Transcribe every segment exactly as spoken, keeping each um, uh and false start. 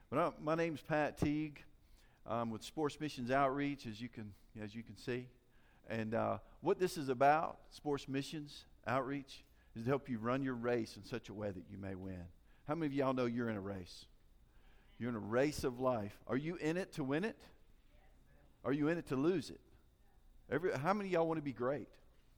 But I, my name's Pat Teague. I'm with Sports Missions Outreach, as you can as you can see. And uh, what this is about, Sports Missions Outreach, is to help you run your race in such a way that you may win. How many of y'all know you're in a race? You're in a race of life. Are you in it to win it? Are you in it to lose it? Every, how many of y'all want to be great?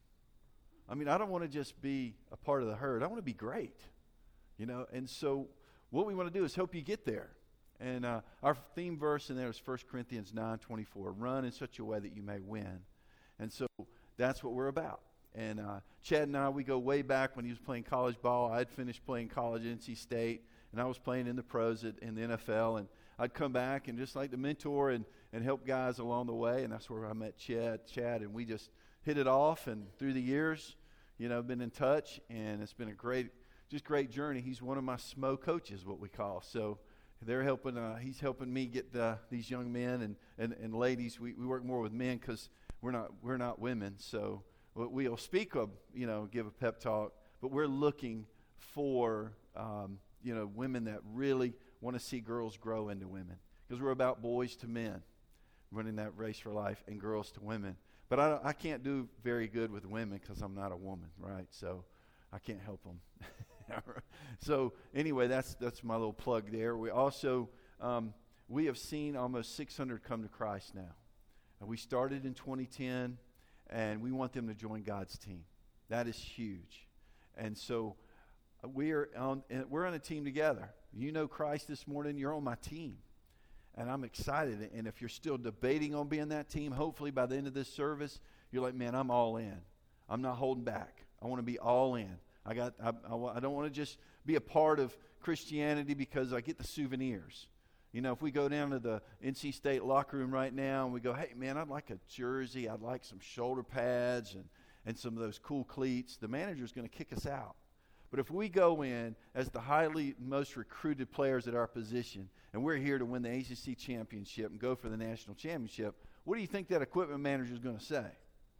I mean, I don't want to just be a part of the herd. I want to be great. You know, and so what we want to do is help you get there. And uh, our theme verse in there is First Corinthians nine twenty-four. Run in such a way that you may win. And so that's what we're about. And uh, Chad and I, we go way back when he was playing college ball. I had finished playing college at N C State, and I was playing in the pros at, in the N F L. And I'd come back and just like to mentor and, and help guys along the way. And that's where I met Chad, Chad, and we just hit it off. And through the years, you know, been in touch, and it's been a great, just great journey. He's one of my S M O coaches, what we call. So they're helping. Uh, he's helping me get uh, these young men and, and, and ladies. We, we work more with men because we're not we're not women. So we'll speak of, you know, give a pep talk, but we're looking for um, you know women that really want to see girls grow into women, because we're about boys to men, running that race for life, and girls to women. But I I can't do very good with women because I'm not a woman, right? So I can't help them. So anyway, that's that's my little plug there. We also um, we have seen almost six hundred come to Christ now. And we started in twenty ten, and we want them to join God's team. That is huge. And so we are on we're on a team together. You know Christ this morning, you're on my team. And I'm excited. And if you're still debating on being that team, hopefully by the end of this service, you're like, man, I'm all in. I'm not holding back. I want to be all in. I got. I, I, I don't want to just be a part of Christianity because I get the souvenirs. You know, if we go down to the N C State locker room right now and we go, hey, man, I'd like a jersey. I'd like some shoulder pads and, and some of those cool cleats. The manager's going to kick us out. But if we go in as the highly most recruited players at our position, and we're here to win the A C C championship and go for the national championship, what do you think that equipment manager is going to say?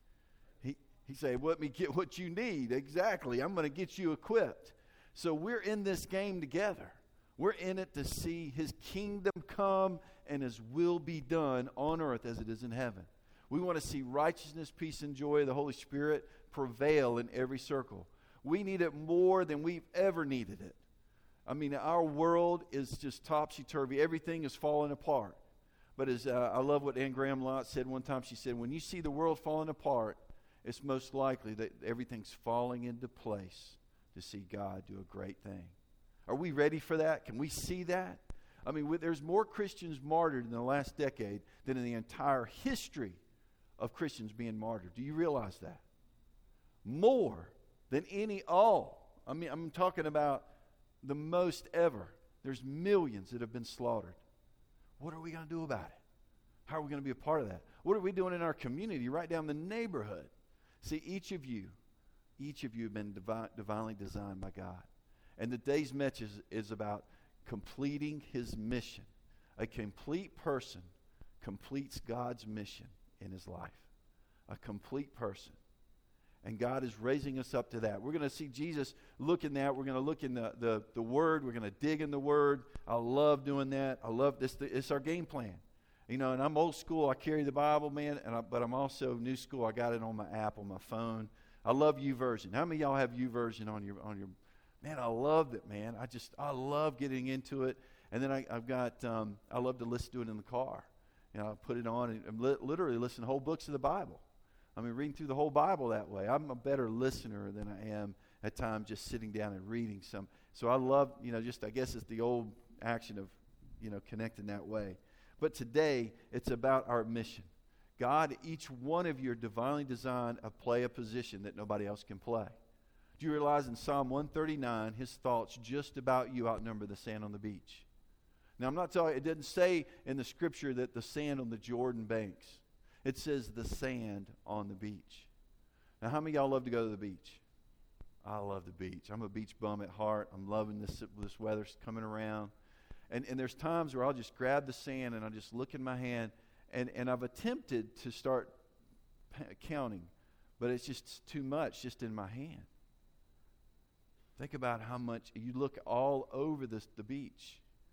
He he say, let me get what you need. Exactly. I'm going to get you equipped. So we're in this game together. We're in it to see his kingdom come and his will be done on earth as it is in heaven. We want to see righteousness, peace, and joy of the Holy Spirit prevail in every circle. We need it more than we've ever needed it. I mean, our world is just topsy-turvy. Everything is falling apart. But as uh, I love what Anne Graham Lotz said one time. She said, when you see the world falling apart, it's most likely that everything's falling into place to see God do a great thing. Are we ready for that? Can we see that? I mean, there's more Christians martyred in the last decade than in the entire history of Christians being martyred. Do you realize that? More than any all. I mean, I'm talking about the most ever. There's millions that have been slaughtered. What are we going to do about it? How are we going to be a part of that? What are we doing in our community, right down the neighborhood? See, each of you, each of you have been divi- divinely designed by God. And today's message is, is about completing his mission. A complete person completes God's mission in his life. A complete person. And God is raising us up to that. We're going to see Jesus look in that. We're going to look in the, the, the Word. We're going to dig in the Word. I love doing that. I love this. It's our game plan. You know, and I'm old school. I carry the Bible, man, and I, but I'm also new school. I got it on my app, on my phone. I love YouVersion. How many of y'all have YouVersion on your on your? Man, I loved it, man. I just I love getting into it. And then I, I've got um, I love to listen to it in the car. You know, I put it on and, and li- literally listen to whole books of the Bible. I mean, reading through the whole Bible that way. I'm a better listener than I am at times just sitting down and reading some. So I love, you know, just I guess it's the old action of, you know, connecting that way. But today, it's about our mission. God, each one of you are divinely designed to play a position that nobody else can play. Do you realize in Psalm one thirty-nine, his thoughts just about you outnumber the sand on the beach? Now, I'm not telling you, it didn't say in the scripture that the sand on the Jordan banks. It says the sand on the beach. Now, how many of y'all love to go to the beach? I love the beach. I'm a beach bum at heart. I'm loving this this weather's coming around. And and there's times where I'll just grab the sand and I'll just look in my hand. And, and I've attempted to start p- counting, but it's just too much just in my hand. Think about how much you look all over this, the beach.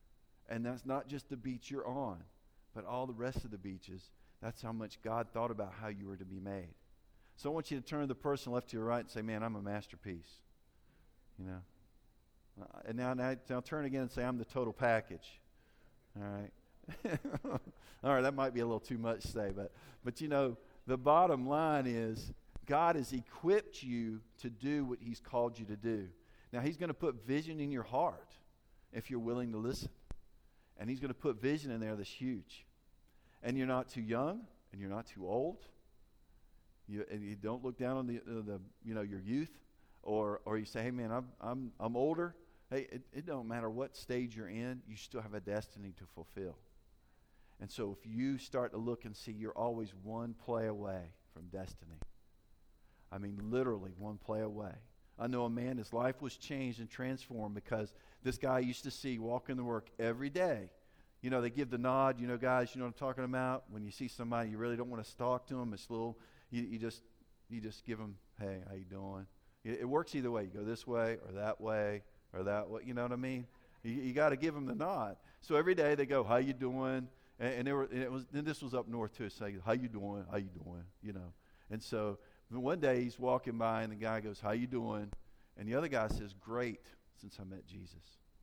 And that's not just the beach you're on, but all the rest of the beaches. That's how much God thought about how you were to be made. So I want you to turn to the person left to your right and say, man, I'm a masterpiece. You know. Uh, and now, now, now turn again and say, I'm the total package. All right. All right, that might be a little too much to say, but but you know, the bottom line is God has equipped you to do what he's called you to do. Now, he's going to put vision in your heart if you're willing to listen. And he's going to put vision in there that's huge. And you're not too young, and you're not too old. You, and you don't look down on the, uh, the you know, your youth, or or you say, hey, man, I'm I'm I'm older. Hey, it, it don't matter what stage you're in, you still have a destiny to fulfill. And so if you start to look and see you're always one play away from destiny. I mean, literally one play away. I know a man, his life was changed and transformed because this guy I used to see walking to work every day. You know, they give the nod. You know, guys, you know what I'm talking about? When you see somebody, you really don't want to talk to them. It's little, you, you just you just give them, hey, how you doing? It, it works either way. You go this way or that way or that way. You know what I mean? You, you got to give them the nod. So every day they go, how you doing? And, and, they were, and it was, and this was up north too. Say, how you doing? How you doing? You know. And so one day he's walking by and the guy goes, how you doing? And the other guy says, great, since I met Jesus.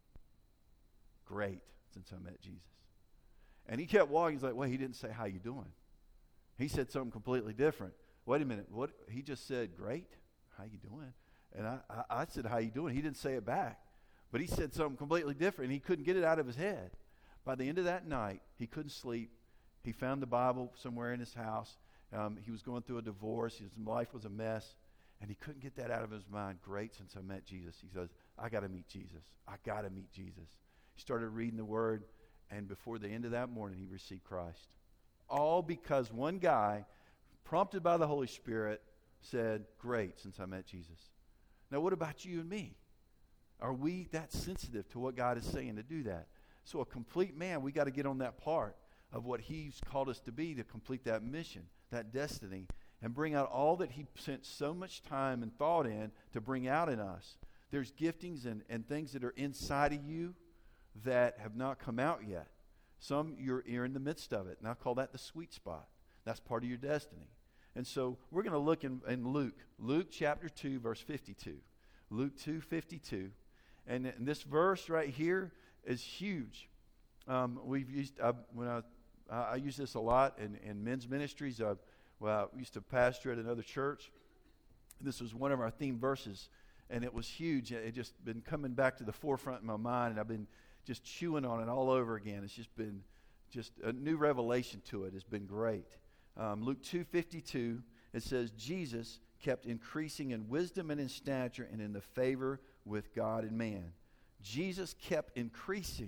Great, since I met Jesus. And he kept walking. He's like, well, he didn't say, how you doing? He said something completely different. Wait a minute. What? He just said, great, how you doing? And I, I, I said, how you doing? He didn't say it back. But he said something completely different, and he couldn't get it out of his head. By the end of that night, he couldn't sleep. He found the Bible somewhere in his house. Um, he was going through a divorce. His life was a mess. And he couldn't get that out of his mind. Great, since I met Jesus. He says, I got to meet Jesus. I got to meet Jesus. He started reading the Word, and before the end of that morning, he received Christ. All because one guy, prompted by the Holy Spirit, said, great, since I met Jesus. Now, what about you and me? Are we that sensitive to what God is saying to do that? So a complete man, we got to get on that part of what he's called us to be to complete that mission, that destiny, and bring out all that he spent so much time and thought in to bring out in us. There's giftings and, and things that are inside of you that have not come out yet. Some you're, you're in the midst of it, and I call that the sweet spot. That's part of your destiny. And so we're going to look in, in Luke, Luke chapter two, verse fifty-two. Luke two fifty-two. And, and this verse right here is huge. Um, we've used, uh, when I, I use this a lot in, in men's ministries. Uh, well, I used to pastor at another church. This was one of our theme verses, and it was huge. It just been coming back to the forefront in my mind, and I've been just chewing on it all over again. It's just been just a new revelation to it. It's been great. Um, Luke two fifty-two, it says, Jesus kept increasing in wisdom and in stature and in the favor with God and man. Jesus kept increasing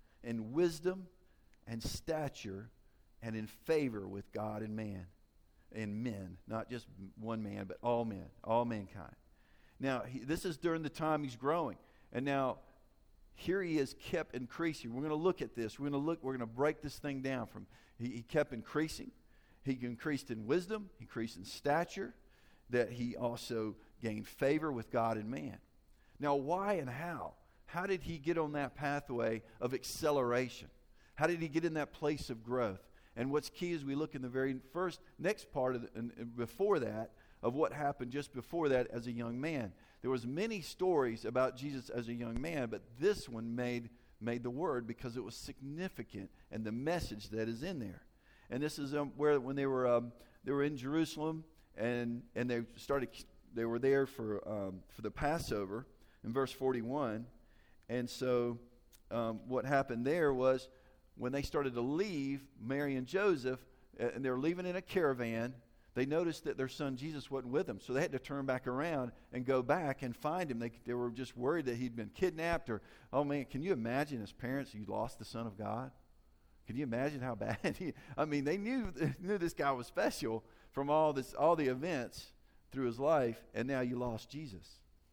in wisdom and stature and in favor with God and man. And men, not just one man, but all men, all mankind. Now, he, this is during the time he's growing. And now, here he is kept increasing. We're going to look at this. We're going to look, we're going to break this thing down from, he, he kept increasing. He increased in wisdom, he increased in stature, that he also gained favor with God and man. Now, why and how? How did he get on that pathway of acceleration? How did he get in that place of growth? And what's key is we look in the very first, next part of the, and, and before that, of what happened just before that as a young man. There was many stories about Jesus as a young man, but this one made, made the word because it was significant and the message that is in there. And this is um, where when they were um, they were in Jerusalem and and they started they were there for um, for the Passover in verse forty-one. And so um, what happened there was when they started to leave, Mary and Joseph, uh, and they were leaving in a caravan, they noticed that their son Jesus wasn't with them. So they had to turn back around and go back and find him. They, they were just worried that he'd been kidnapped or, oh man, can you imagine as parents you lost the Son of God? Can you imagine how bad he, I mean, they knew knew this guy was special from all this, all the events through his life, and now you lost Jesus.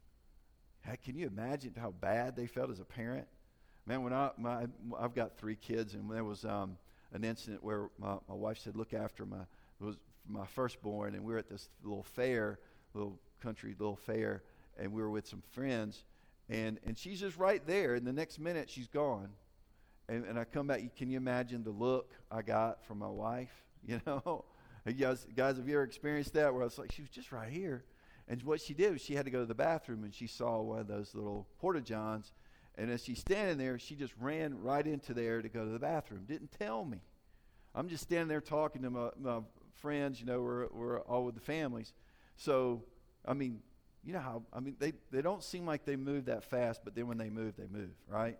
Heck, can you imagine how bad they felt as a parent? Man, when I, my, I've got three kids, and there was um, an incident where my, my wife said, look after my, it was my firstborn, and we were at this little fair, little country little fair, and we were with some friends, and, and she's just right there, and the next minute she's gone. and, and I come back. Can you imagine the look I got from my wife? You know, you guys, guys, have you ever experienced that? Where I was like, she was just right here, and what she did was she had to go to the bathroom, and she saw one of those little porta johns, and as she's standing there, she just ran right into there to go to the bathroom. Didn't tell me. I'm just standing there talking to my, my friends. You know, we're we're all with the families, so I mean, you know how I mean they they don't seem like they move that fast, but then when they move, they move, right?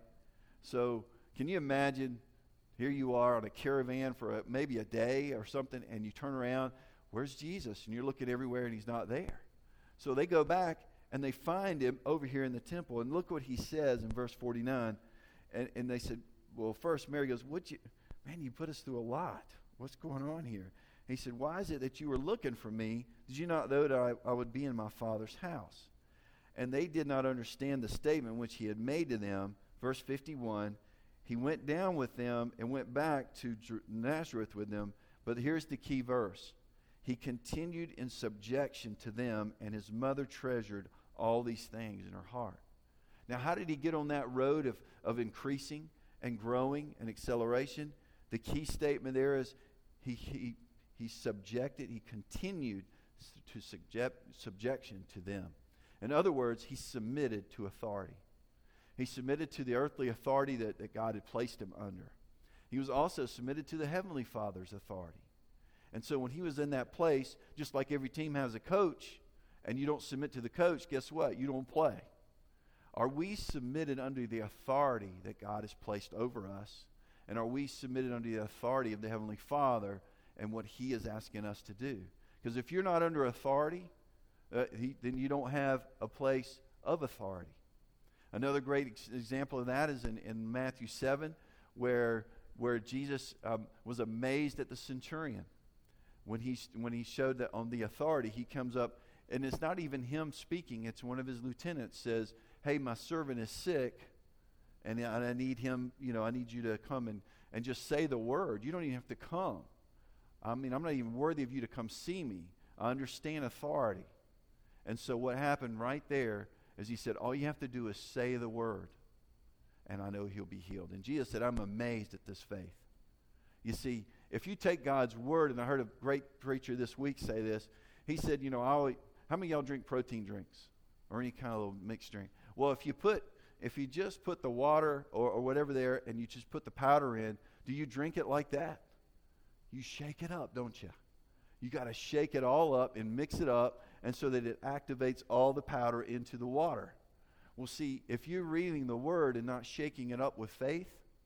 So can you imagine? Here you are on a caravan for a, maybe a day or something, and you turn around, where's Jesus? And you're looking everywhere, and he's not there. So they go back, and they find him over here in the temple. And look what he says in verse forty-nine. And, and they said, well, first Mary goes, "Would you, man, you put us through a lot. What's going on here?" And he said, "Why is it that you were looking for me? Did you not know that I, I would be in my Father's house?" And they did not understand the statement which he had made to them. Verse fifty-one, he went down with them and went back to Nazareth with them. But here's the key verse. He continued in subjection to them, and his mother treasured all these things in her heart. Now, how did he get on that road of, of increasing and growing and acceleration? The key statement there is he, he, he subjected, he continued to subject, subjection to them. In other words, he submitted to authority. He submitted to the earthly authority that, that God had placed him under. He was also submitted to the Heavenly Father's authority. And so when he was in that place, just like every team has a coach, and you don't submit to the coach, guess what? You don't play. Are we submitted under the authority that God has placed over us? And are we submitted under the authority of the Heavenly Father and what he is asking us to do? Because if you're not under authority, uh, he, then you don't have a place of authority. Another great ex- example of that is in, in Matthew seven, where, where Jesus um, was amazed at the centurion. When he, when he showed that on the authority, he comes up, and it's not even him speaking, it's one of his lieutenants says, "Hey, my servant is sick, and I, I need him, you know, I need you to come and, and just say the word. You don't even have to come. I mean, I'm not even worthy of you to come see me. I understand authority." And so what happened right there is he said, all you have to do is say the word, and I know he'll be healed. And Jesus said, I'm amazed at this faith. You see, if you take God's word, and I heard a great preacher this week say this, he said, you know, I always, how many of y'all drink protein drinks or any kind of little mixed drink? Well, if you put, if you just put the water or, or whatever there, and you just put the powder in, do you drink it like that? You shake it up, don't you? You got to shake it all up and mix it up, and so that it activates all the powder into the water. Well, see, if you're reading the word and not shaking it up with faith,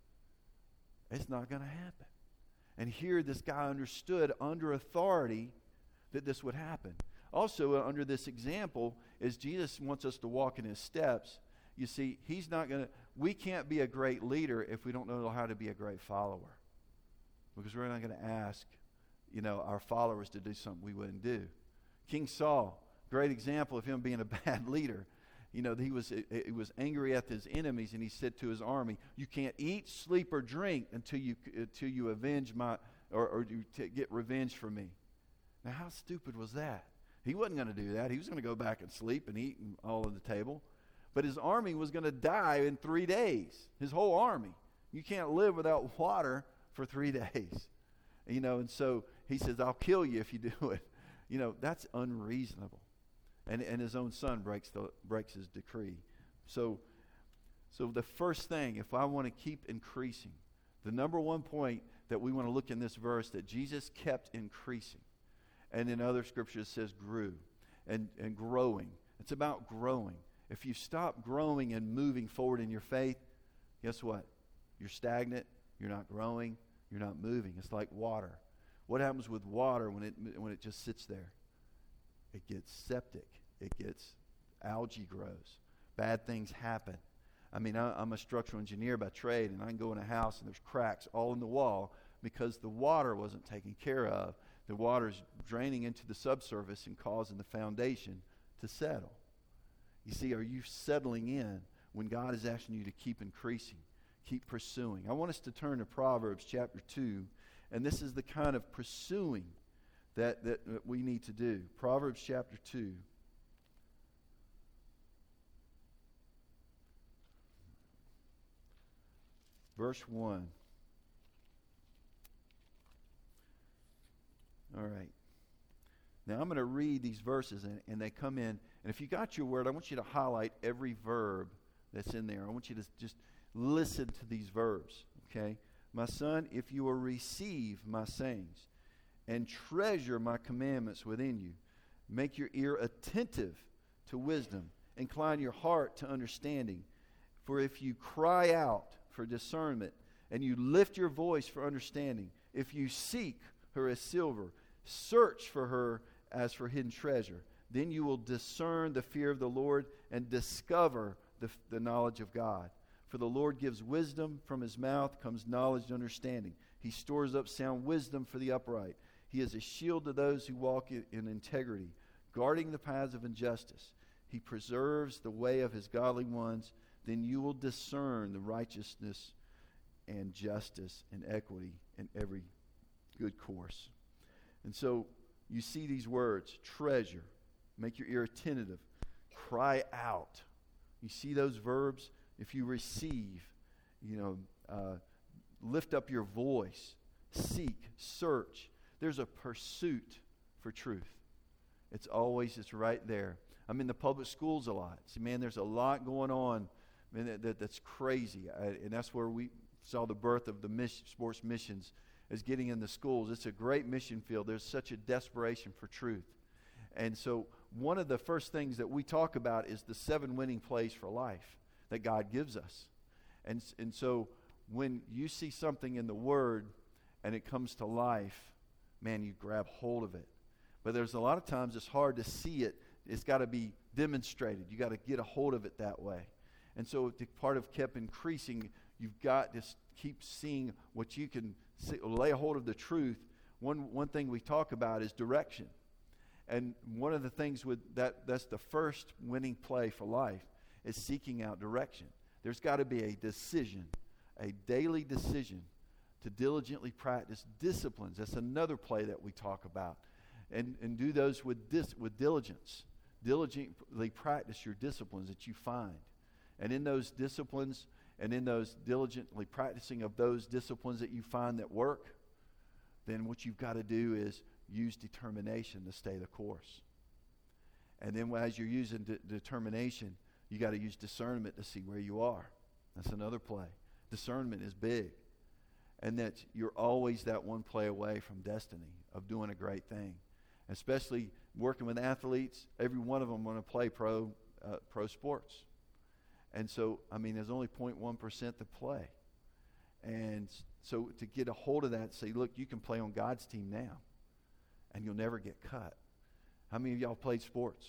it's not going to happen. And here this guy understood under authority that this would happen. Also, uh, under this example, is Jesus wants us to walk in his steps. You see, he's not going to, we can't be a great leader if we don't know how to be a great follower. Because we're not going to ask, you know, our followers to do something we wouldn't do. King Saul, great example of him being a bad leader. You know, he was he was angry at his enemies, and he said to his army, "You can't eat, sleep, or drink until you until you avenge my or, or you t- get revenge for me." Now, how stupid was that? He wasn't going to do that. He was going to go back and sleep and eat all at the table. But his army was going to die in three days. His whole army. You can't live without water for three days. You know, and so he says, "I'll kill you if you do it." You know, that's unreasonable. And and his own son breaks the breaks his decree. So so the first thing, if I want to keep increasing, the number one point that we want to look in this verse, that Jesus kept increasing. And in other scriptures it says grew and, and growing. It's about growing. If you stop growing and moving forward in your faith, guess what? You're stagnant, you're not growing, you're not moving. It's like water. What happens with water when it when it just sits there? It gets septic. It gets, algae grows. Bad things happen. I mean, I, I'm a structural engineer by trade, and I can go in a house and there's cracks all in the wall because the water wasn't taken care of. The water's draining into the subsurface and causing the foundation to settle. You see, are you settling in when God is asking you to keep increasing, keep pursuing? I want us to turn to Proverbs chapter two, and this is the kind of pursuing that, that, that we need to do. Proverbs chapter two. verse one. All right. Now I'm going to read these verses, and, and they come in. And if you got your word, I want you to highlight every verb that's in there. I want you to just listen to these verbs, okay? My son, if you will receive my sayings and treasure my commandments within you, make your ear attentive to wisdom, incline your heart to understanding. For if you cry out for discernment and you lift your voice for understanding, if you seek her as silver, search for her as for hidden treasure, then you will discern the fear of the Lord and discover the, the knowledge of God. For the Lord gives wisdom, from his mouth comes knowledge and understanding. He stores up sound wisdom for the upright. He is a shield to those who walk in, in integrity, guarding the paths of injustice. He preserves the way of his godly ones. Then you will discern the righteousness and justice and equity in every good course. And so you see these words, treasure, make your ear attentive, cry out. You see those verbs? If you receive, you know, uh, lift up your voice, seek, search. There's a pursuit for truth. It's always, it's right there. I'm in the public schools a lot. See, man, there's a lot going on, man, that, that, that's crazy. I, and that's where we saw the birth of the mission, sports missions, is getting in the schools. It's a great mission field. There's such a desperation for truth. And so one of the first things that we talk about is the seven winning plays for life that God gives us. And, and so when you see something in the Word and it comes to life, man, you grab hold of it. But there's a lot of times it's hard to see it. It's got to be demonstrated. You got to get a hold of it that way. And so the part of kept increasing, you've got to keep seeing what you can see, lay a hold of the truth. One one thing we talk about is direction. And one of the things with that, that's the first winning play for life, is seeking out direction. There's got to be a decision, a daily decision to diligently practice disciplines. That's another play that we talk about. And and do those with dis, with diligence. Diligently practice your disciplines that you find. And in those disciplines and in those diligently practicing of those disciplines that you find that work, then what you've got to do is use determination to stay the course. And then as you're using de- determination, you got to use discernment to see where you are. That's another play. Discernment is big. And that you're always that one play away from destiny, of doing a great thing. Especially working with athletes, every one of them want to play pro uh, pro sports. And so, I mean, there's only zero point one percent to play. And so to get a hold of that, say, look, you can play on God's team now, and you'll never get cut. How many of y'all played sports?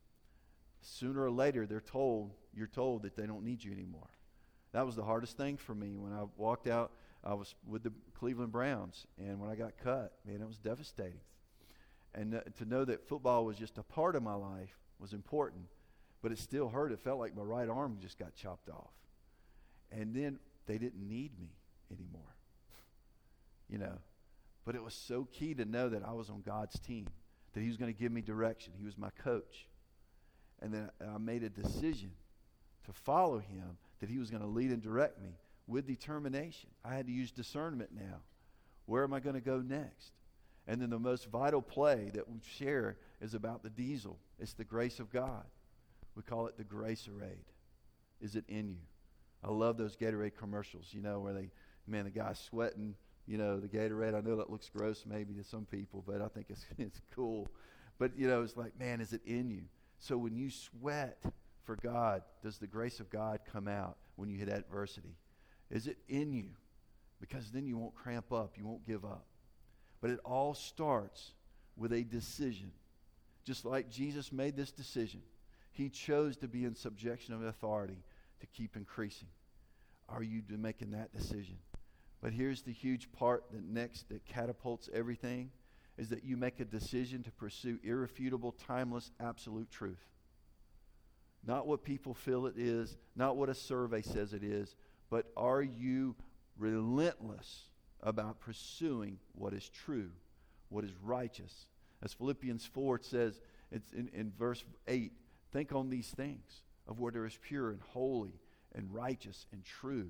Sooner or later, they're told, you're told that they don't need you anymore. That was the hardest thing for me when I walked out. I was with the Cleveland Browns, and when I got cut, man, it was devastating. And uh, to know that football was just a part of my life was important, but it still hurt. It felt like my right arm just got chopped off. And then they didn't need me anymore, you know. But it was so key to know that I was on God's team, that he was going to give me direction. He was my coach. And then I made a decision to follow him, that he was going to lead and direct me with determination. I had to use discernment now. Where am I going to go next? And then the most vital play that we share is about the diesel. It's the grace of God. We call it the Grace-erade. Is it in you? I love those Gatorade commercials, you know, where they, man, the guy's sweating, you know, the Gatorade. I know that looks gross maybe to some people, but I think it's it's cool. But, you know, it's like, man, is it in you? So when you sweat for God, does the grace of God come out when you hit adversity? Is it in you? Because then you won't cramp up. You won't give up. But it all starts with a decision. Just like Jesus made this decision. He chose to be in subjection of authority to keep increasing. Are you making that decision? But here's the huge part that next that catapults everything, is that you make a decision to pursue irrefutable, timeless, absolute truth. Not what people feel it is, not what a survey says it is, but are you relentless about pursuing what is true, what is righteous? As Philippians four says, it's in, in verse eight, think on these things, of what is pure and holy and righteous and true.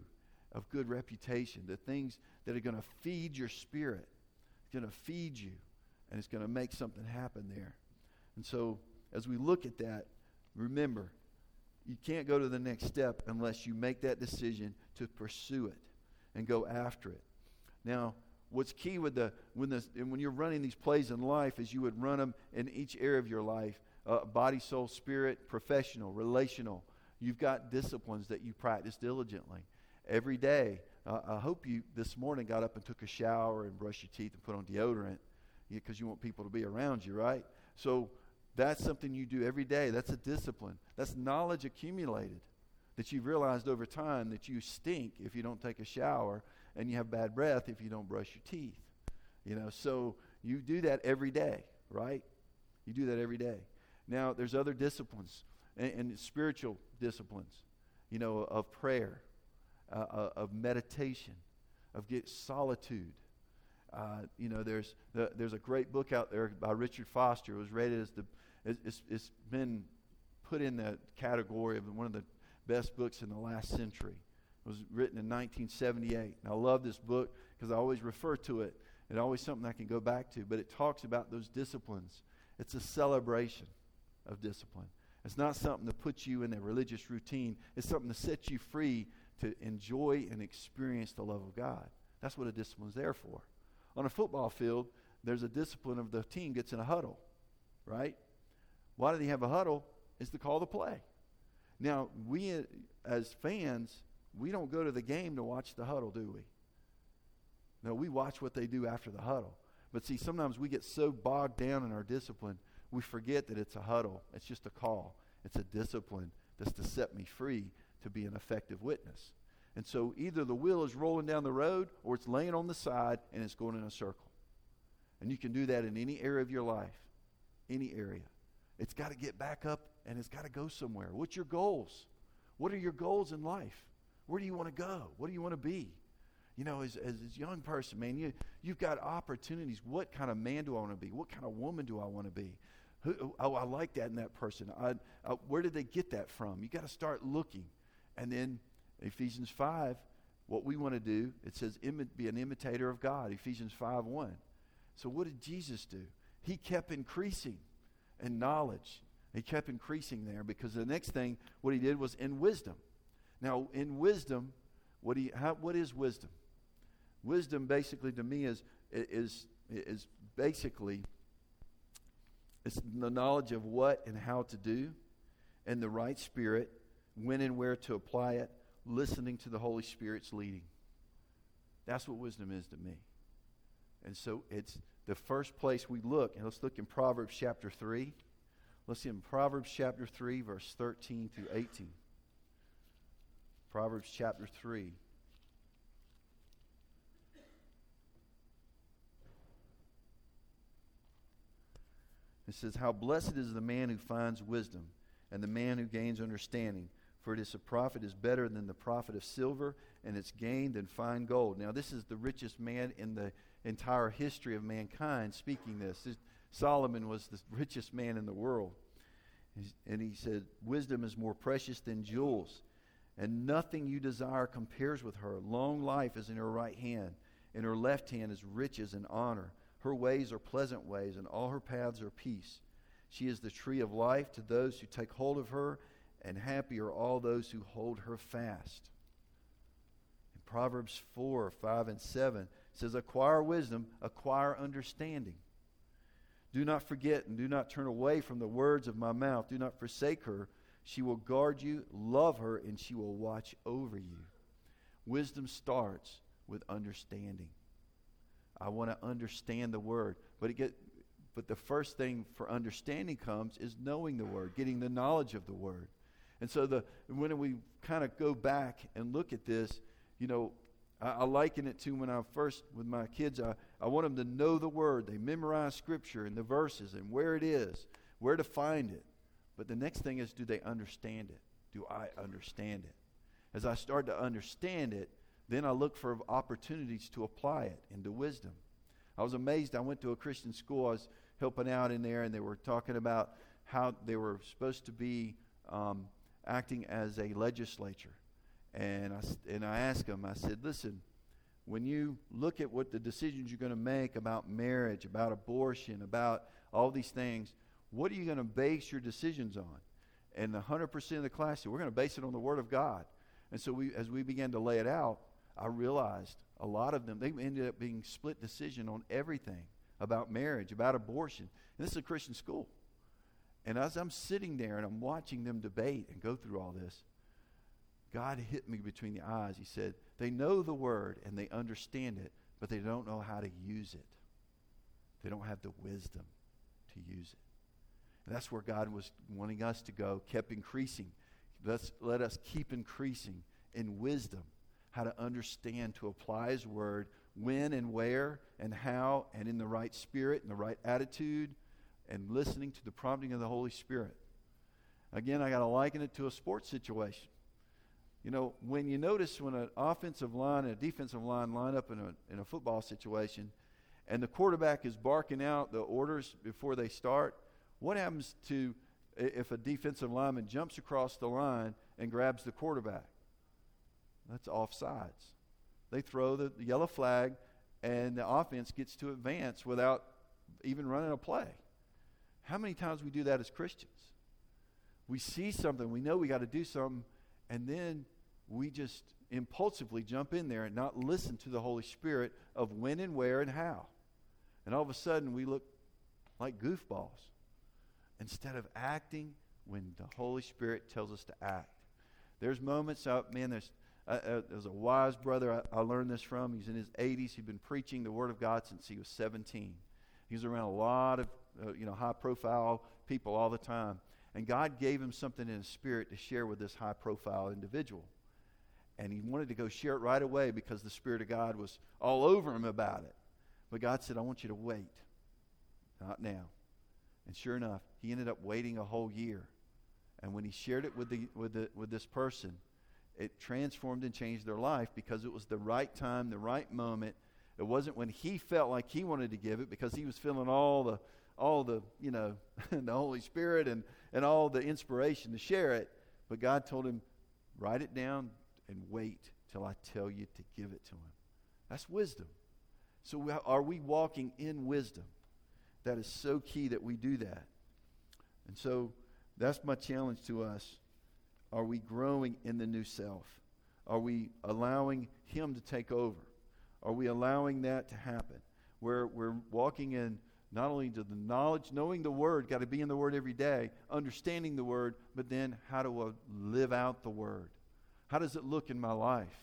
of good reputation, the things that are going to feed your spirit. It's going to feed you, and it's going to make something happen there. And so as we look at that, remember, you can't go to the next step unless you make that decision to pursue it and go after it. Now, what's key with the when the when you're running these plays in life is you would run them in each area of your life: uh, body, soul, spirit, professional, relational. You've got disciplines that you practice diligently every day. Uh, I hope you this morning got up and took a shower and brushed your teeth and put on deodorant, because you want people to be around you, right? So that's something you do every day. That's a discipline. That's knowledge accumulated that you've realized over time that you stink if you don't take a shower, and you have bad breath if you don't brush your teeth. You know, so you do that every day, right? You do that every day. Now, there's other disciplines, and, and spiritual disciplines, you know, of prayer, uh, of meditation, of get solitude. Uh, you know, there's the, there's a great book out there by Richard Foster. It was rated as the it's, it's been put in the category of one of the best books in the last century. It was written in nineteen seventy-eight. And I love this book because I always refer to it. It's always something I can go back to. But it talks about those disciplines. It's a celebration of discipline. It's not something to put you in a religious routine. It's something to set you free to enjoy and experience the love of God. That's what a discipline is there for. On a football field, there's a discipline of the team gets in a huddle, right? Why do they have a huddle? Is to call the play. Now, we uh, as fans, we don't go to the game to watch the huddle, do we? No, we watch what they do after the huddle. But see, sometimes we get so bogged down in our discipline, we forget that it's a huddle. It's just a call. It's a discipline that's to set me free to be an effective witness. And so either the wheel is rolling down the road or it's laying on the side and it's going in a circle. And you can do that in any area of your life, any area. It's got to get back up and it's got to go somewhere. What's your goals? What are your goals in life? Where do you want to go? What do you want to be? You know, as, as a young person, man, you, you've got opportunities. What kind of man do I want to be? What kind of woman do I want to be? Who, oh, I like that in that person. I, I, where did they get that from? You got to start looking. And then Ephesians five, what we want to do, it says imi- be an imitator of God, Ephesians five one. So what did Jesus do? He kept increasing in knowledge. He kept increasing there because the next thing, what he did was in wisdom. Now, in wisdom, what he, how, what is wisdom? Wisdom basically to me is, is, is basically it's the knowledge of what and how to do and the right spirit, when and where to apply it, listening to the Holy Spirit's leading. That's what wisdom is to me. And so it's the first place we look, and let's look in Proverbs chapter three. Let's see in Proverbs chapter three, verse thirteen through eighteen. Proverbs chapter three. It says, how blessed is the man who finds wisdom, and the man who gains understanding. For it is a profit is better than the profit of silver, and its gain than fine gold. Now, this is the richest man in the entire history of mankind speaking this. this Solomon was the richest man in the world. He's, and he said, wisdom is more precious than jewels, and nothing you desire compares with her. Long life is in her right hand. In her left hand is riches and honor. Her ways are pleasant ways, and all her paths are peace. She is the tree of life to those who take hold of her, and happy are all those who hold her fast. In Proverbs four, five, and seven, it says, acquire wisdom, acquire understanding. Do not forget and do not turn away from the words of my mouth. Do not forsake her. She will guard you, love her, and she will watch over you. Wisdom starts with understanding. I want to understand the word. But it get, but the first thing for understanding comes is knowing the word, getting the knowledge of the word. And so the when we kind of go back and look at this, you know, I, I liken it to when I first, with my kids, I, I want them to know the word. They memorize scripture and the verses and where it is, where to find it. But the next thing is, do they understand it? Do I understand it? As I start to understand it, then I look for opportunities to apply it into wisdom. I was amazed. I went to a Christian school. I was helping out in there, and they were talking about how they were supposed to be um, acting as a legislature. And I, and I asked them, I said, listen, when you look at what the decisions you're going to make about marriage, about abortion, about all these things, what are you going to base your decisions on? And one hundred percent of the class said, we're going to base it on the Word of God. And so we, as we began to lay it out, I realized a lot of them, they ended up being split decision on everything about marriage, about abortion. And this is a Christian school. And as I'm sitting there and I'm watching them debate and go through all this, God hit me between the eyes. He said, they know the Word and they understand it, but they don't know how to use it. They don't have the wisdom to use it. And that's where God was wanting us to go, kept increasing. Let's, let us keep increasing in wisdom, how to understand, to apply His Word, when and where and how, and in the right spirit and the right attitude, and listening to the prompting of the Holy Spirit. Again, I got to liken it to a sports situation. You know, when you notice when an offensive line and a defensive line line up in a, in a football situation, and the quarterback is barking out the orders before they start, what happens to if a defensive lineman jumps across the line and grabs the quarterback? That's offsides. They throw the, the yellow flag, and the offense gets to advance without even running a play. How many times we do that as Christians? We see something, we know we got to do something, and then we just impulsively jump in there and not listen to the Holy Spirit of when and where and how. And all of a sudden, we look like goofballs instead of acting when the Holy Spirit tells us to act. There's moments, uh, man, there's, uh, uh, there's a wise brother I, I learned this from. He's in his eighties. He'd been preaching the Word of God since he was seventeen. He was around a lot of uh, you know, high-profile people all the time. And God gave him something in his spirit to share with this high-profile individual. And he wanted to go share it right away because the Spirit of God was all over him about it. But God said, I want you to wait. Not now. And sure enough, he ended up waiting a whole year. And when he shared it with the with the with this person, it transformed and changed their life because it was the right time, the right moment. It wasn't when he felt like he wanted to give it because he was feeling all the all the, you know, the Holy Spirit and, and all the inspiration to share it. But God told him, write it down and wait till I tell you to give it to him. That's wisdom. So we, are we walking in wisdom? That is so key that we do that. And so that's my challenge to us. Are we growing in the new self? Are we allowing Him to take over? Are we allowing that to happen? Where we're walking in not only to the knowledge, knowing the Word, got to be in the Word every day, understanding the Word, but then how do I live out the Word? How does it look in my life?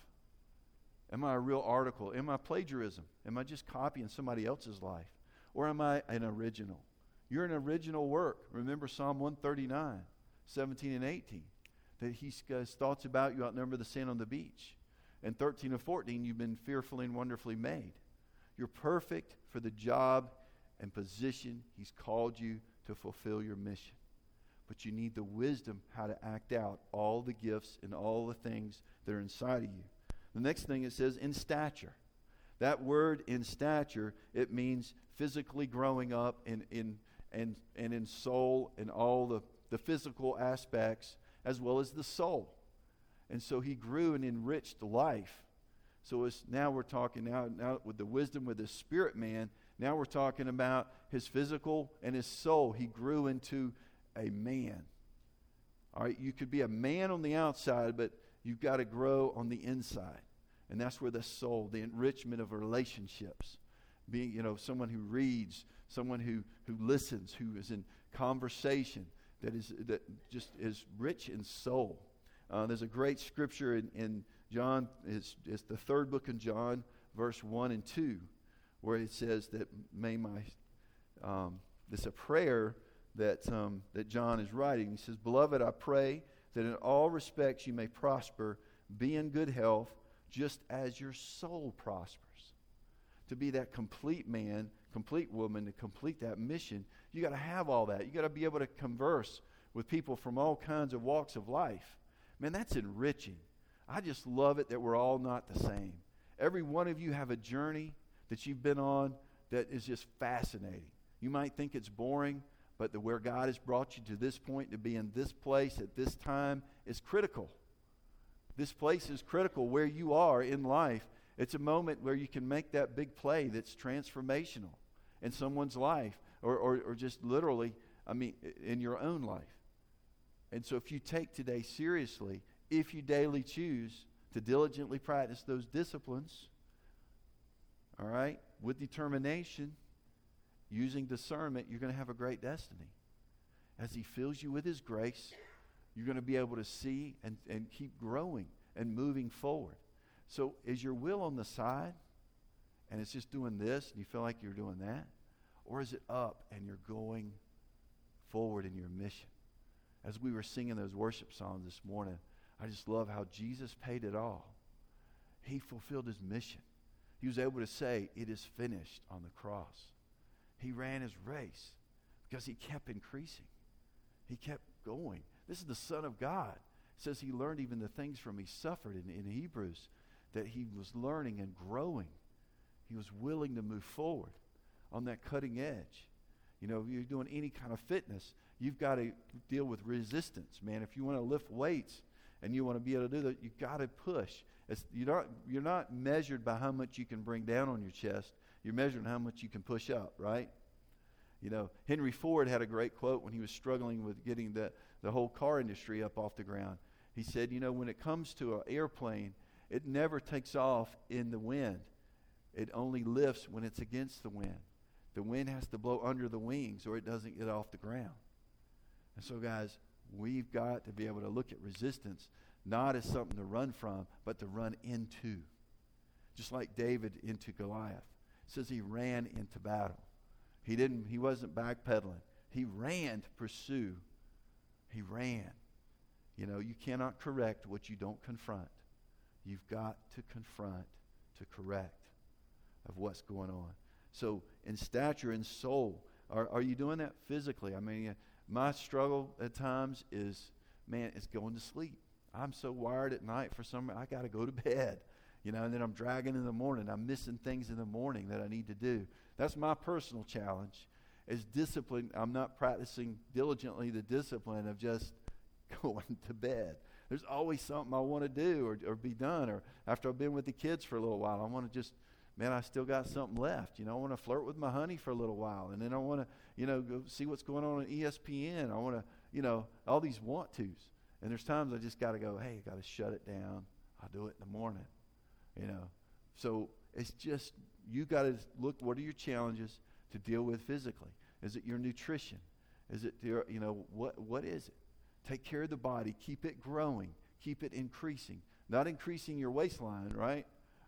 Am I a real article? Am I plagiarism? Am I just copying somebody else's life? Or am I an original? You're an original work. Remember Psalm one thirty-nine, seventeen and eighteen. That His thoughts about you outnumber the sand on the beach. And thirteen and fourteen, you've been fearfully and wonderfully made. You're perfect for the job and position He's called you to fulfill your mission. But you need the wisdom how to act out all the gifts and all the things that are inside of you. The next thing it says, in stature. That word in stature, it means physically growing up in, in, and, and in soul and all the, the physical aspects as well as the soul. And so he grew and enriched life. So it's, now we're talking now, now with the wisdom with the spirit man, now we're talking about his physical and his soul. He grew into a man. All right, you could be a man on the outside, but you've got to grow on the inside. And that's where the soul, the enrichment of relationships, being, you know, someone who reads, someone who, who listens, who is in conversation, that is that just is rich in soul. Uh, there's a great scripture in, in John, it's, it's the third book in John, verse one and two, where it says that may my, um, this a prayer that um, that John is writing. He says, Beloved, I pray that in all respects you may prosper, be in good health, just as your soul prospers. To be that complete man, complete woman, to complete that mission, you got to have all that. You got to be able to converse with people from all kinds of walks of life. Man, that's enriching. I just love it that we're all not the same. Every one of you have a journey that you've been on that is just fascinating. You might think it's boring, but the, where God has brought you to this point, to be in this place at this time, is critical. This place is critical where you are in life. It's a moment where you can make that big play that's transformational in someone's life, or, or, or just literally, I mean, in your own life. And so if you take today seriously, if you daily choose to diligently practice those disciplines, all right, with determination, using discernment, you're going to have a great destiny. As he fills you with his grace, you're going to be able to see and, and keep growing and moving forward. So is your will on the side and it's just doing this and you feel like you're doing that? Or is it up and you're going forward in your mission? As we were singing those worship songs this morning, I just love how Jesus paid it all. He fulfilled his mission. He was able to say, it is finished on the cross. He ran his race because he kept increasing. He kept going. This is the Son of God. It says he learned even the things from he suffered in, in Hebrews, that he was learning and growing. He was willing to move forward on that cutting edge. You know, if you're doing any kind of fitness, you've got to deal with resistance, man. If you want to lift weights and you want to be able to do that, you've got to push. It's, you're not, you're not measured by how much you can bring down on your chest. You're measuring how much you can push up, right? You know, Henry Ford had a great quote when he was struggling with getting the, the whole car industry up off the ground. He said, you know, when it comes to an airplane, it never takes off in the wind. It only lifts when it's against the wind. The wind has to blow under the wings or it doesn't get off the ground. And so, guys, we've got to be able to look at resistance not as something to run from, but to run into. Just like David into Goliath. It says he ran into battle. He didn't, he wasn't backpedaling. He ran to pursue. He ran. You know, you cannot correct what you don't confront. You've got to confront to correct of what's going on. So in stature and soul, are, are you doing that physically? I mean, my struggle at times is, man, it's going to sleep. I'm so wired at night for some, I got to go to bed. You know, and then I'm dragging in the morning. I'm missing things in the morning that I need to do. That's my personal challenge. Is discipline. I'm not practicing diligently the discipline of just going to bed. There's always something I want to do or, or be done. Or after I've been with the kids for a little while, I want to just, man, I still got something left. You know, I want to flirt with my honey for a little while. And then I want to, you know, go see what's going on on E S P N. I want to, you know, all these want-tos. And there's times I just got to go, hey, I got to shut it down. I'll do it in the morning. You know, so it's just, you got to look, what are your challenges to deal with physically? Is it your nutrition? Is it, your, you know, what what is it? Take care of the body. Keep it growing. Keep it increasing. Not increasing your waistline, right?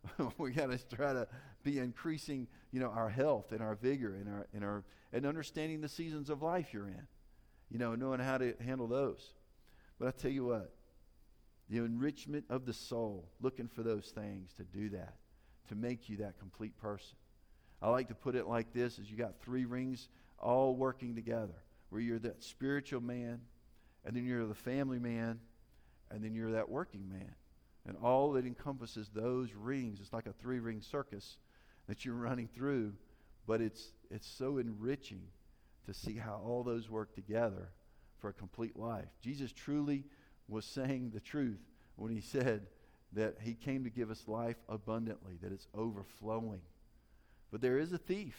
We got to try to be increasing, you know, our health and our vigor and our, and our, and understanding the seasons of life you're in. You know, knowing how to handle those. But I tell you what, the enrichment of the soul, looking for those things to do that, to make you that complete person. I like to put it like this, is you got three rings all working together, where you're that spiritual man, and then you're the family man, and then you're that working man. And all that encompasses those rings, it's like a three-ring circus that you're running through, but it's it's so enriching to see how all those work together for a complete life. Jesus truly was saying the truth when he said that he came to give us life abundantly, that it's overflowing. But there is a thief.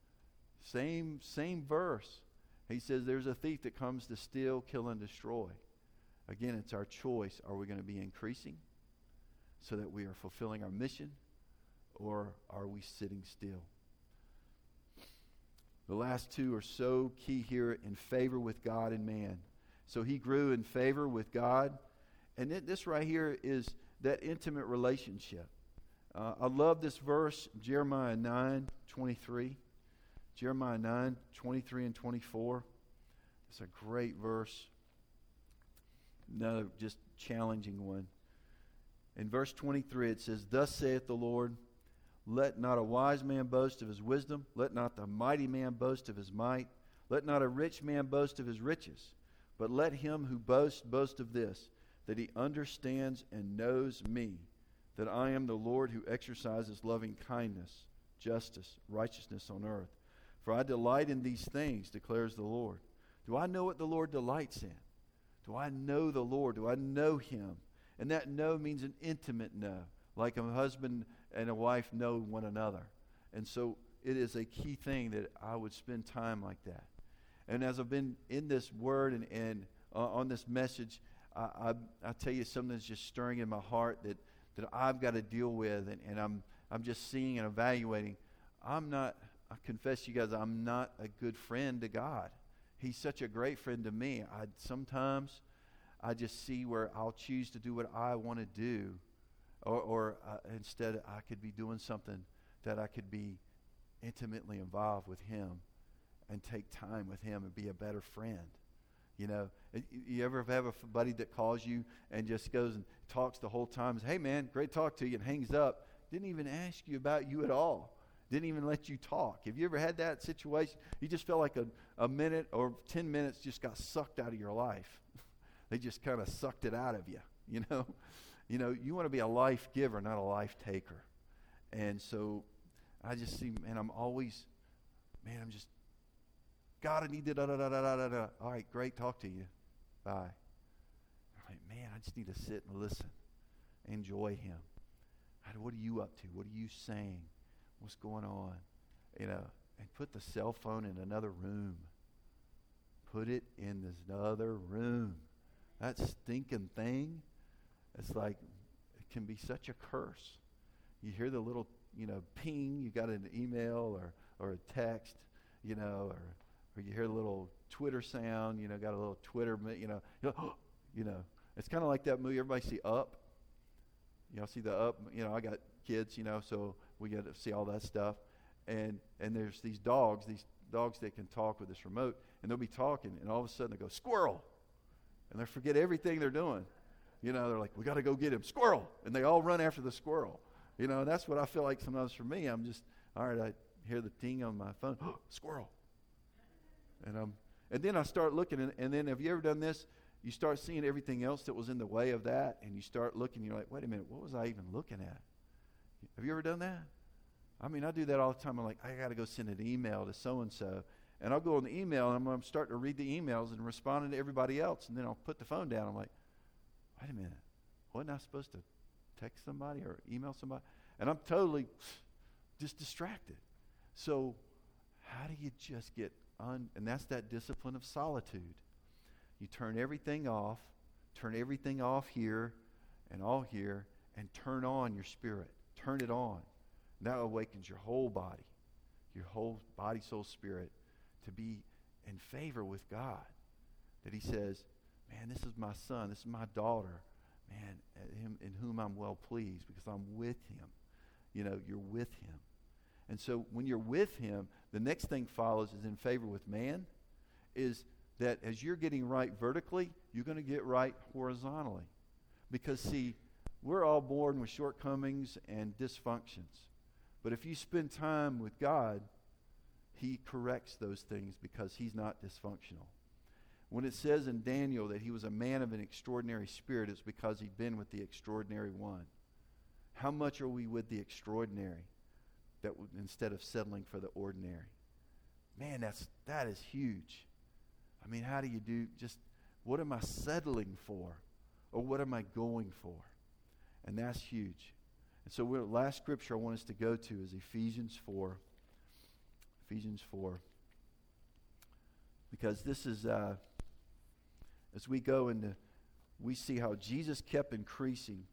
Same, same verse. He says there's a thief that comes to steal, kill, and destroy. Again, it's our choice. Are we going to be increasing so that we are fulfilling our mission, or are we sitting still? The last two are so key here, in favor with God and man. So he grew in favor with God. And this right here is that intimate relationship. Uh, I love this verse, Jeremiah nine twenty-three. Jeremiah nine twenty-three and twenty-four. It's a great verse. Another just challenging one. In verse twenty-three it says, "Thus saith the Lord, let not a wise man boast of his wisdom. Let not the mighty man boast of his might. Let not a rich man boast of his riches. But let him who boasts boast of this, that he understands and knows me, that I am the Lord who exercises loving kindness, justice, righteousness on earth. For I delight in these things, declares the Lord." Do I know what the Lord delights in? Do I know the Lord? Do I know him? And that no means an intimate no, like a husband and a wife know one another. And so it is a key thing that I would spend time like that. And as I've been in this word and, and uh, on this message, I, I, I tell you something that's just stirring in my heart that, that I've got to deal with, and, and I'm I'm just seeing and evaluating. I'm not, I confess to you guys, I'm not a good friend to God. He's such a great friend to me. I sometimes I just see where I'll choose to do what I want to do, or, or uh, instead I could be doing something that I could be intimately involved with Him and take time with Him and be a better friend. You know, you ever have a buddy that calls you and just goes and talks the whole time, says, hey man, great to talk to you, and hangs up, didn't even ask you about you at all, didn't even let you talk. Have you ever had that situation? You just felt like a, a minute or ten minutes just got sucked out of your life. They just kind of sucked it out of you, you know. You know, you want to be a life giver, not a life taker. And so I just see, man, I'm always, man, I'm just, God, I need to da da da da da da. All right, great, talk to you. Bye. I'm like, man, I just need to sit and listen, enjoy Him. God, what are you up to? What are you saying? What's going on? You know, and put the cell phone in another room. Put it in this other room. That stinking thing, it's like, it can be such a curse. You hear the little, you know, ping, you got an email or, or a text, you know, or or you hear a little Twitter sound, you know, got a little Twitter, you know, you know, you know. It's kind of like that movie. Everybody see Up? Y'all see the Up? You know, I got kids, you know, so we get to see all that stuff. And and there's these dogs, these dogs that can talk with this remote, and they'll be talking, and all of a sudden they go, squirrel. And they forget everything they're doing. You know, they're like, we got to go get him, squirrel. And they all run after the squirrel. You know, and that's what I feel like sometimes for me. I'm just, all right, I hear the ting on my phone, oh, squirrel. And um, and then I start looking, and, and then have you ever done this? You start seeing everything else that was in the way of that, and you start looking, you're like, wait a minute, what was I even looking at? Have you ever done that? I mean, I do that all the time. I'm like, I got to go send an email to so-and-so, and I'll go on the email, and I'm, I'm starting to read the emails and responding to everybody else, and then I'll put the phone down. I'm like, wait a minute, wasn't I supposed to text somebody or email somebody? And I'm totally just distracted. So how do you just get un... And that's that discipline of solitude. You turn everything off, turn everything off here and all here, and turn on your spirit. Turn it on. That awakens your whole body, your whole body, soul, spirit, to be in favor with God. That He says, man, this is my son, this is my daughter, man, him in whom I'm well pleased because I'm with Him. You know, you're with Him. And so when you're with Him, the next thing follows is in favor with man, is that as you're getting right vertically, you're going to get right horizontally. Because, see, we're all born with shortcomings and dysfunctions. But if you spend time with God, He corrects those things because He's not dysfunctional. When it says in Daniel that he was a man of an extraordinary spirit, it's because he'd been with the extraordinary one. How much are we with the extraordinary that w- instead of settling for the ordinary? Man, that's that is huge. I mean, how do you do just, what am I settling for? Or what am I going for? And that's huge. And so the last scripture I want us to go to is Ephesians four. Ephesians four. Because this is, uh, as we go into, we see how Jesus kept increasing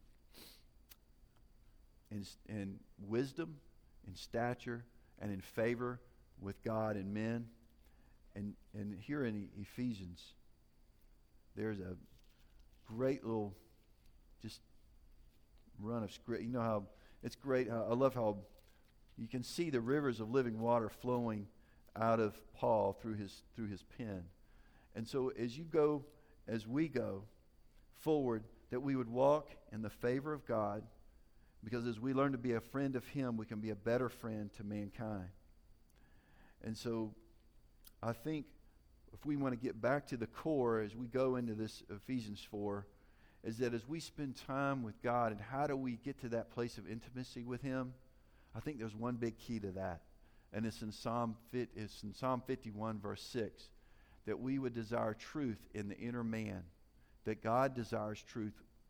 in, in wisdom, in stature, and in favor with God and men. And, and here in Ephesians, there's a great little just run of script. You know how it's great. I love how you can see the rivers of living water flowing out of Paul through his through his pen. And so as you go, as we go forward, that we would walk in the favor of God, because as we learn to be a friend of Him, we can be a better friend to mankind. And so I think if we want to get back to the core as we go into this Ephesians four, is that as we spend time with God, and how do we get to that place of intimacy with Him? I think there's one big key to that. And it's in Psalm it's in Psalm fifty-one, verse six, that we would desire truth in the inner man, that God desires truth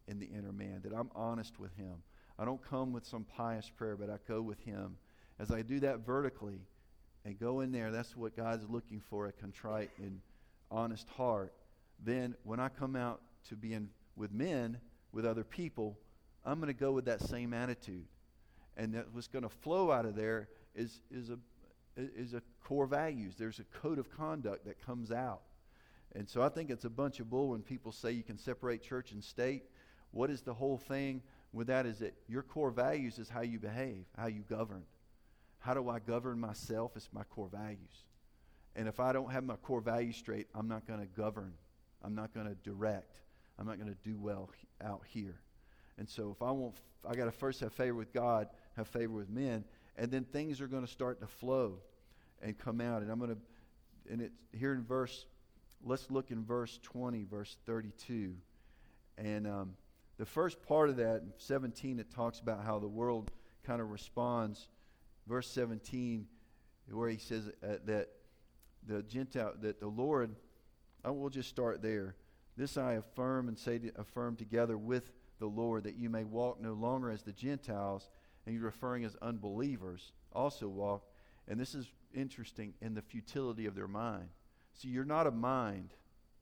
in the inner man, that I'm honest with him. I don't come with some pious prayer, but I go with him. As I do that vertically and go in there, that's what God's looking for, a contrite and honest heart. Then when I come out to be in with men, with other people, I'm going to go with that same attitude. And that what's going to flow out of there is, is, a, is a core values. There's a code of conduct that comes out. And so I think it's a bunch of bull when people say you can separate church and state. What is the whole thing with that is that your core values is how you behave, how you govern. How do I govern myself? It's my core values. And if I don't have my core values straight, I'm not going to govern. I'm not going to direct. I'm not going to do well out here. And so if I want, I got to first have favor with God, have favor with men, and then things are going to start to flow and come out. And I'm going to, and it's here in verse, let's look in verse twenty, verse thirty-two. And um, the first part of that, in seventeen, it talks about how the world kind of responds. Verse seventeen, where he says uh, that the Gentile, that the Lord, I will just start there. This I affirm and say to, affirm together with the Lord, that you may walk no longer as the Gentiles, and you're referring as unbelievers, also walk. And this is interesting, in the futility of their mind. See, you're not a mind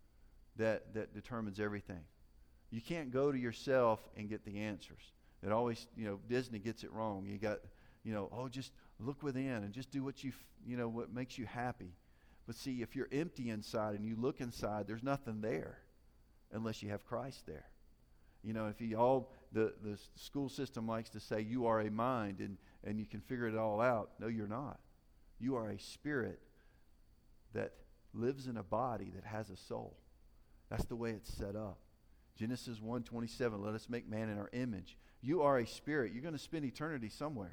that that determines everything. You can't go to yourself and get the answers. It always, you know, Disney gets it wrong. You got, you know, oh, just look within and just do what you, you know, what makes you happy. But see, if you're empty inside and you look inside, there's nothing there unless you have Christ there. You know, if you all, the, the school system likes to say you are a mind and, and you can figure it all out. No, you're not. You are a spirit that lives in a body that has a soul. That's the way it's set up. Genesis one twenty-seven, let us make man in our image. You are a spirit. You're going to spend eternity somewhere.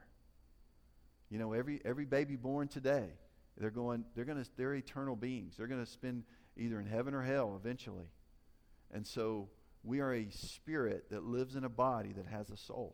You know, every every baby born today, they're going, they're going to, they're eternal beings. They're going to spend either in heaven or hell eventually. And so we are a spirit that lives in a body that has a soul.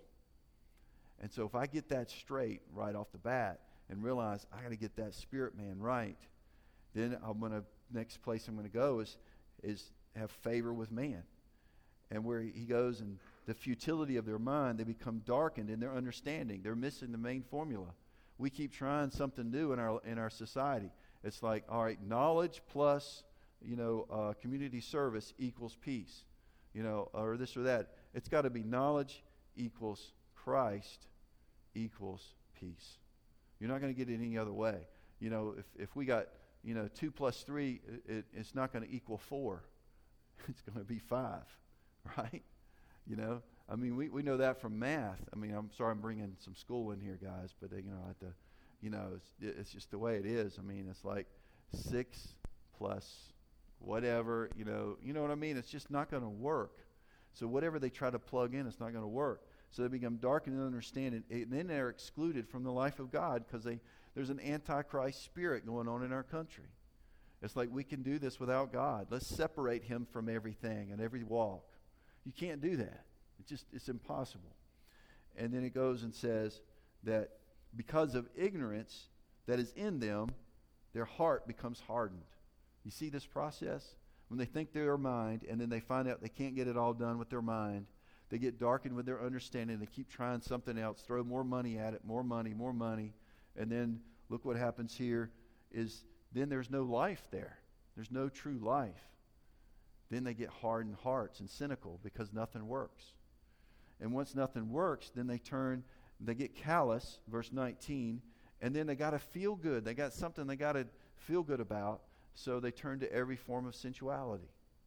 And so if I get that straight right off the bat and realize I got to get that spirit man right, then I'm going to, next place I'm going to go is is have favor with man. And where he goes, and the futility of their mind, they become darkened in their understanding. They're missing the main formula. We keep trying something new in our in our society. It's like, all right, knowledge plus, you know, uh, community service equals peace, you know, or this or that. It's got to be knowledge equals Christ equals peace. You're not going to get it any other way. You know, if if we got, you know, two plus three, it, it's not going to equal four. It's going to be five. Right? You know, I mean, we, we know that from math. I mean, I'm sorry I'm bringing some school in here, guys, but, they, you know, at the, you know, it's, it's just the way it is. I mean, it's like six plus whatever, you know, you know what I mean? It's just not going to work. So whatever they try to plug in, it's not going to work. So they become darkened in understanding, and then they're excluded from the life of God because they there's an antichrist spirit going on in our country. It's like we can do this without God. Let's separate him from everything and every walk. You can't do that. It's just, it's impossible. And then it goes and says that because of ignorance that is in them, their heart becomes hardened. You see this process? When they think they're their mind and then they find out they can't get it all done with their mind, they get darkened with their understanding. They keep trying something else, throw more money at it, more money, more money. And then look what happens here is then there's no life there. There's no true life. Then they get hardened hearts and cynical because nothing works. And once nothing works, then they turn, they get callous, verse nineteen, and then they got to feel good. They got something they got to feel good about, so they turn to every form of sensuality.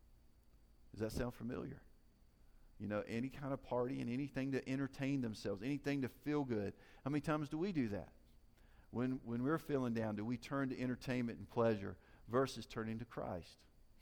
Does that sound familiar? You know, any kind of party and anything to entertain themselves, anything to feel good. How many times do we do that? When, when we're feeling down, do we turn to entertainment and pleasure versus turning to Christ?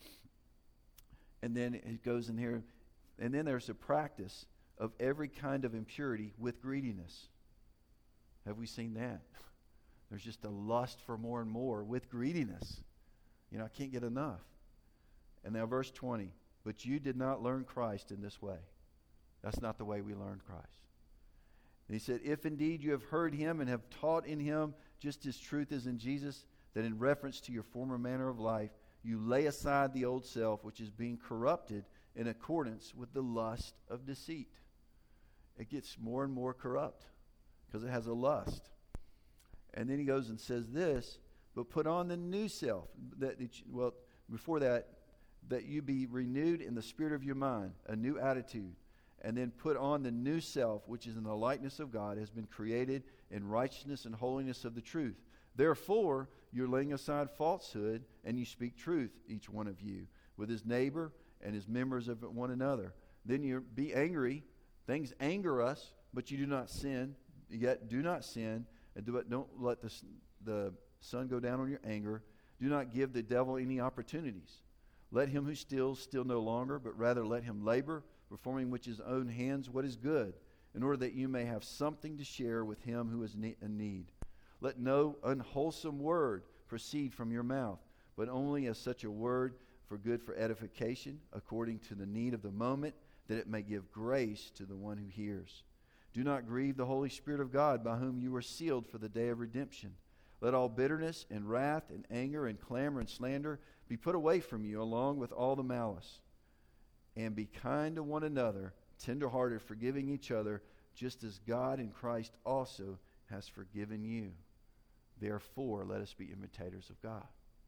And then it goes in here, and then there's a practice of every kind of impurity with greediness. Have we seen that? There's just a lust for more and more with greediness. You know, I can't get enough. And now verse twenty, but you did not learn Christ in this way. That's not the way we learned Christ. And he said, if indeed you have heard him and have taught in him just as truth is in Jesus, that in reference to your former manner of life, you lay aside the old self, which is being corrupted in accordance with the lust of deceit. It gets more and more corrupt because it has a lust. And then he goes and says this, but put on the new self. That it, well, before that, that you be renewed in the spirit of your mind, a new attitude. And then put on the new self, which is in the likeness of God, has been created in righteousness and holiness of the truth. Therefore, you're laying aside falsehood, and you speak truth, each one of you, with his neighbor and his members of one another. Then you be angry. Things anger us, but you do not sin. Yet do not sin, and do, don't let the, the sun go down on your anger. Do not give the devil any opportunities. Let him who steals steal no longer, but rather let him labor, performing with his own hands what is good, in order that you may have something to share with him who is in need. Let no unwholesome word proceed from your mouth, but only as such a word for good for edification, according to the need of the moment, that it may give grace to the one who hears. Do not grieve the Holy Spirit of God, by whom you were sealed for the day of redemption. Let all bitterness and wrath and anger and clamor and slander be put away from you, along with all the malice. And be kind to one another, tenderhearted, forgiving each other, just as God in Christ also has forgiven you. Therefore, let us be imitators of God.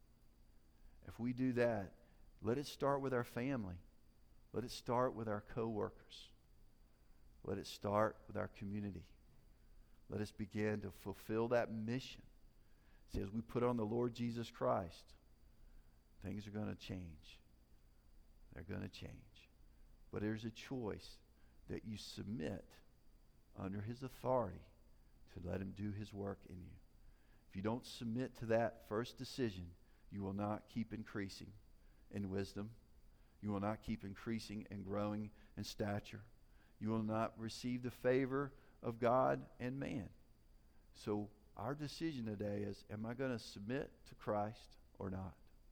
If we do that, let it start with our family. Let it start with our co-workers. Let it start with our community. Let us begin to fulfill that mission. See, as we put on the Lord Jesus Christ, things are going to change. They're going to change. But there's a choice that you submit under his authority to let him do his work in you. If you don't submit to that first decision, you will not keep increasing in wisdom. You will not keep increasing and growing in stature. You will not receive the favor of God and man. So our decision today is, am I going to submit to Christ or not?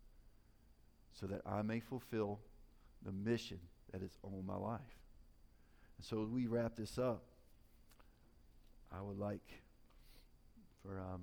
So that I may fulfill the mission that is on my life. And so as we wrap this up, I would like for um,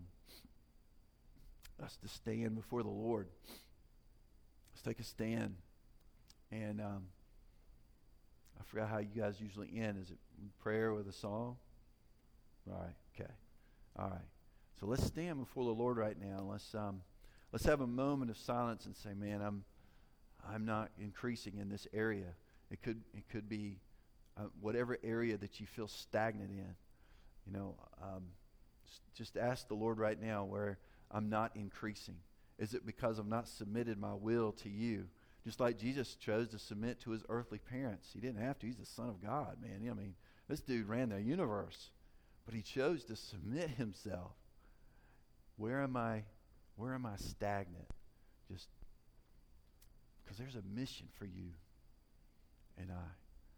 us to stand before the Lord. Let's take a stand. And um, I forgot how you guys usually end. Is it prayer with a song? All right, okay. All right. So let's stand before the Lord right now. Let's um, let's have a moment of silence and say, man, I'm I'm not increasing in this area. It could it could be uh, whatever area that you feel stagnant in. You know, um, just ask the Lord right now where I'm not increasing. Is it because I've not submitted my will to you? Just like Jesus chose to submit to his earthly parents. He didn't have to. He's the Son of God, man. I mean, this dude ran the universe. But he chose to submit himself. Where am I, where am I stagnant? Just because there's a mission for you and I.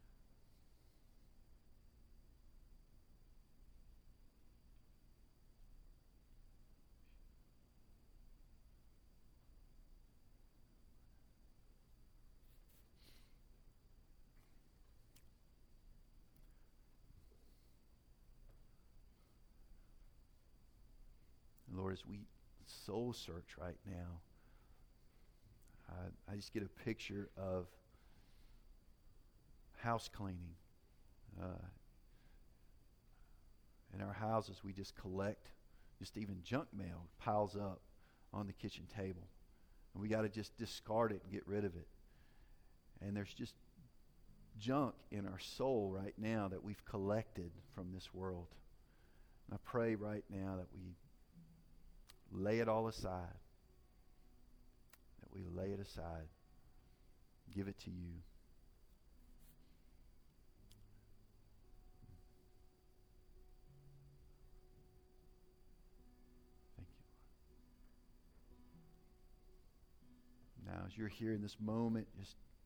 Lord, as we soul search right now, I, I just get a picture of house cleaning. Uh, in our houses, we just collect just even junk mail piles up on the kitchen table. And we got to just discard it and get rid of it. And there's just junk in our soul right now that we've collected from this world. And I pray right now that we lay it all aside. That we lay it aside. Give it to you. Thank you. Now, as you're here in this moment, just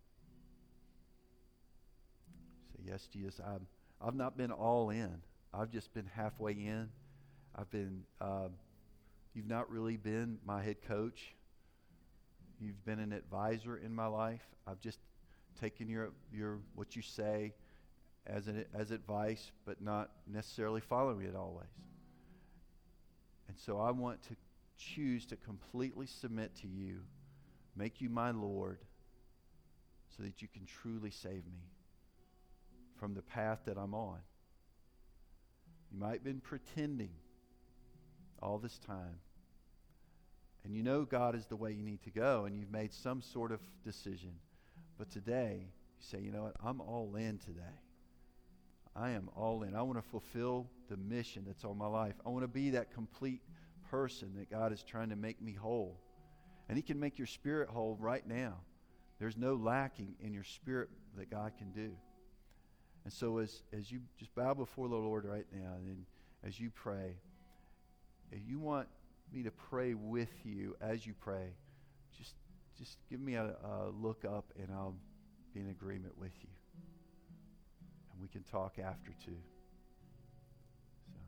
say, yes, Jesus, I'm, I've not been all in. I've just been halfway in. I've been... Uh, You've not really been my head coach. You've been an advisor in my life. I've just taken your your what you say as an as advice, but not necessarily following it always. And so I want to choose to completely submit to you, make you my Lord, so that you can truly save me from the path that I'm on. You might have been pretending all this time, and you know God is the way you need to go, and you've made some sort of decision. But today, you say, you know what, I'm all in today. I am all in. I want to fulfill the mission that's on my life. I want to be that complete person that God is trying to make me whole. And He can make your spirit whole right now. There's no lacking in your spirit that God can do. And so as, as you just bow before the Lord right now, and as you pray, if you want me to pray with you as you pray, just just give me a, a look up and I'll be in agreement with you. And we can talk after too. So.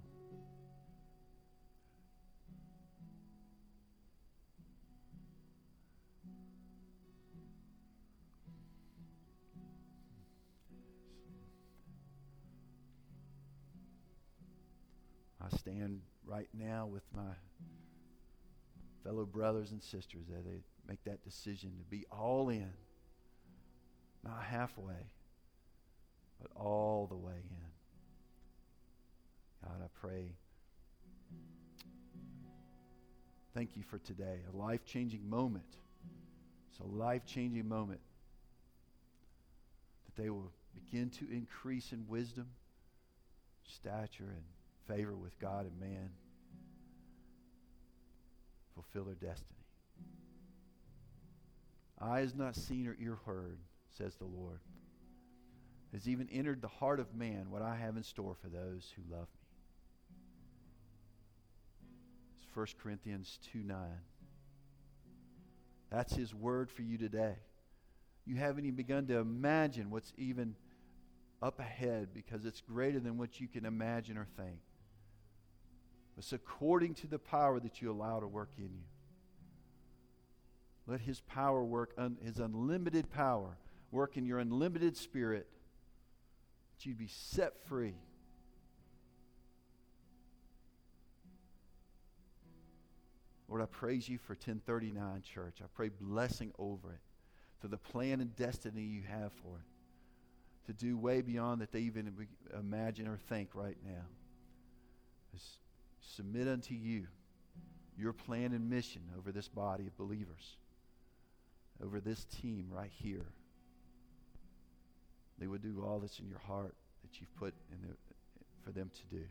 I stand right now with my fellow brothers and sisters as they make that decision to be all in, not halfway, but all the way in. God, I pray, thank you for today, a life-changing moment. It's a life-changing moment that they will begin to increase in wisdom, stature, and favor with God and man, fulfill their destiny. Eye has not seen or ear heard, says the Lord, has even entered the heart of man what I have in store for those who love me. It's First Corinthians two nine. That's His word for you today. You haven't even begun to imagine what's even up ahead, because it's greater than what you can imagine or think. It's according to the power that you allow to work in you. Let His power work, un, His unlimited power, work in your unlimited spirit, that you'd be set free. Lord, I praise you for ten thirty-nine Church. I pray blessing over it, for the plan and destiny you have for it, to do way beyond that they even imagine or think right now. Just submit unto you your plan and mission over this body of believers, over this team right here. They would do all that's in your heart that you've put in the, for them to do.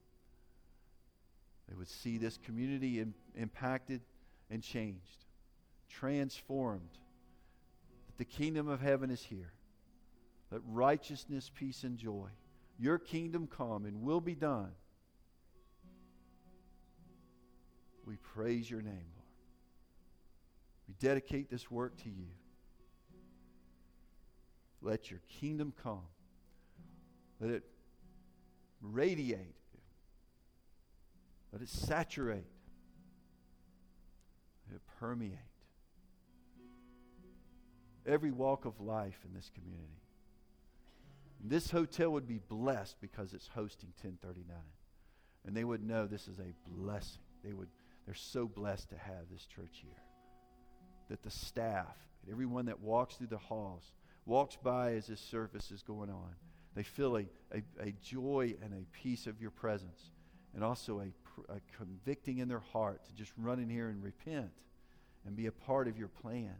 They would see this community in, impacted and changed, transformed. That the kingdom of heaven is here. Let righteousness, peace, and joy, your kingdom come and will be done. We praise your name, Lord. We dedicate this work to you. Let your kingdom come. Let it radiate. Let it saturate. Let it permeate every walk of life in this community. And this hotel would be blessed because it's hosting ten thirty-nine. And they would know this is a blessing. They would, they're so blessed to have this church here. That the staff, and everyone that walks through the halls, walks by as this service is going on, they feel a, a, a joy and a peace of your presence, and also a, a convicting in their heart to just run in here and repent and be a part of your plan.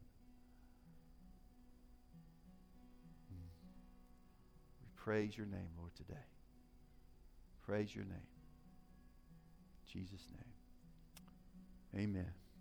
We praise your name, Lord, today. Praise your name. In Jesus' name. Amen.